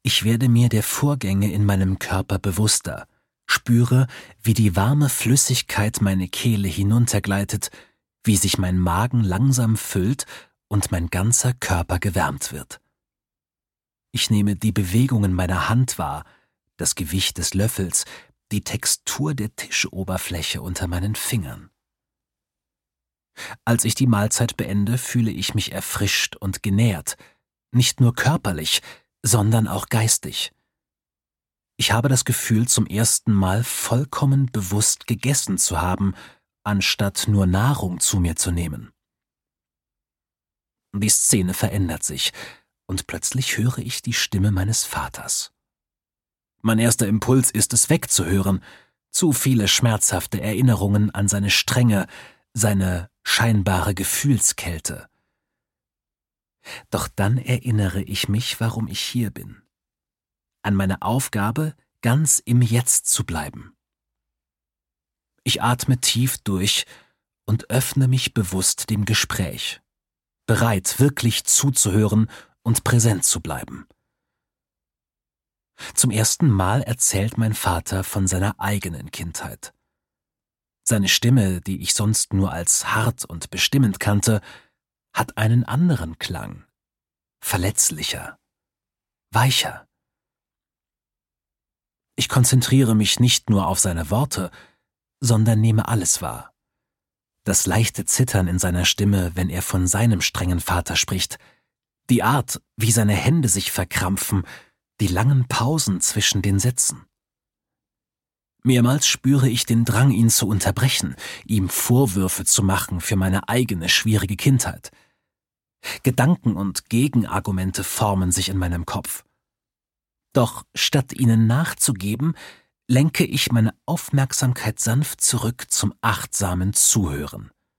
Ich werde mir der Vorgänge in meinem Körper bewusster, spüre, wie die warme Flüssigkeit meine Kehle hinuntergleitet, wie sich mein Magen langsam füllt und mein ganzer Körper gewärmt wird. Ich nehme die Bewegungen meiner Hand wahr, das Gewicht des Löffels, die Textur der Tischoberfläche unter meinen Fingern. Als ich die Mahlzeit beende, fühle ich mich erfrischt und genährt, nicht nur körperlich, sondern auch geistig. Ich habe das Gefühl, zum ersten Mal vollkommen bewusst gegessen zu haben, anstatt nur Nahrung zu mir zu nehmen. Die Szene verändert sich, und plötzlich höre ich die Stimme meines Vaters. Mein erster Impuls ist es wegzuhören, zu viele schmerzhafte Erinnerungen an seine Strenge, seine scheinbare Gefühlskälte. Doch dann erinnere ich mich, warum ich hier bin. An meine Aufgabe, ganz im Jetzt zu bleiben. Ich atme tief durch und öffne mich bewusst dem Gespräch, bereit, wirklich zuzuhören und präsent zu bleiben. Zum ersten Mal erzählt mein Vater von seiner eigenen Kindheit. Seine Stimme, die ich sonst nur als hart und bestimmend kannte, hat einen anderen Klang, verletzlicher, weicher. Ich konzentriere mich nicht nur auf seine Worte, sondern nehme alles wahr. Das leichte Zittern in seiner Stimme, wenn er von seinem strengen Vater spricht, die Art, wie seine Hände sich verkrampfen, die langen Pausen zwischen den Sätzen. Mehrmals spüre ich den Drang, ihn zu unterbrechen, ihm Vorwürfe zu machen für meine eigene schwierige Kindheit. Gedanken und Gegenargumente formen sich in meinem Kopf. Doch statt ihnen nachzugeben, lenke ich meine Aufmerksamkeit sanft zurück zum achtsamen Zuhören.